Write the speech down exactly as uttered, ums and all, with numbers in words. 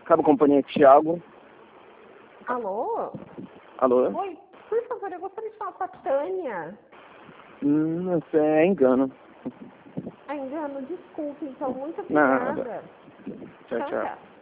Cabo Companhia Thiago. Alô? Alô? Oi, por favor, eu gostaria de falar com a Tânia. Hum, isso é engano. Ah, engano, desculpe, então, muito Nada. obrigada. Tchau, Tchau, tchau. tchau.